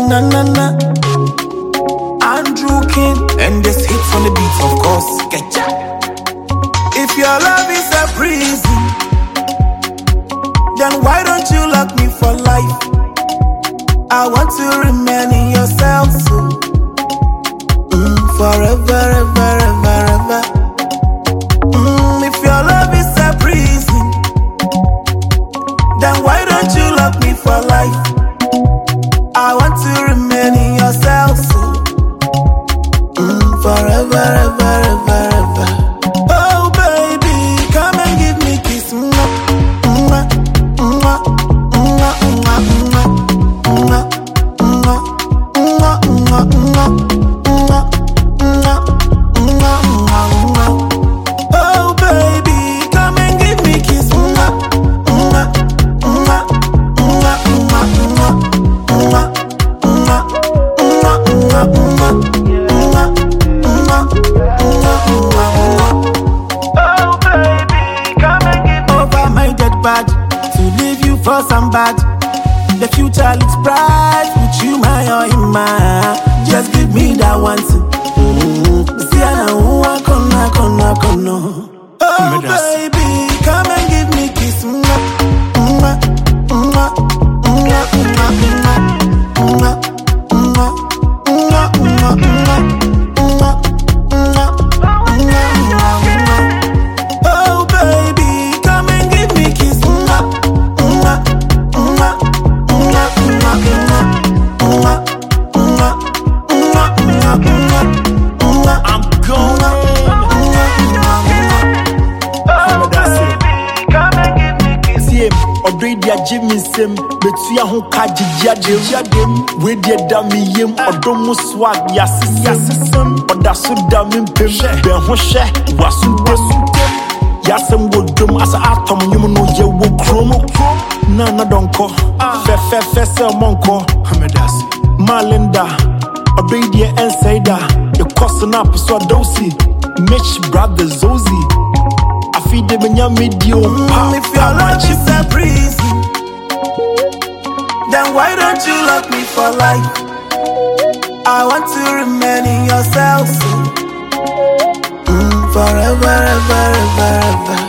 na na na. Andrew King, and this hits on the beats, of course. Getcha. If your love is a prison, then why don't you lock me for life? I want to remain in yourself, so forever, ever, ever, ever. If your love is a prison, then why don't you lock me for life? I want to remain in yourself, so forever, ever, ever, ever. Oh baby, come and give me kiss. Oh baby, come and give me kiss. To leave you for some bad. The future looks bright with you, my my. Just give me that one thing. See, I know I gonna. Oh baby, come and give me kiss. Oh baby, come and give me kiss. I'm going. Already I give me some, but we are who kaji jadem. We did dummy yim or domo swag yassism. Or that's so dumb in pim. Ben hoshe was Yasem would drum as a atom, you know, you will chromo. Nana don't call. Fessa monko. Malinda. Already and say that. You're costing up so dozy. Mitch brothers Zozy. I feed them in your medium. If your love is a prison, then why don't you lock me for life? I want to remain in yourself, so forever, ever, ever, ever.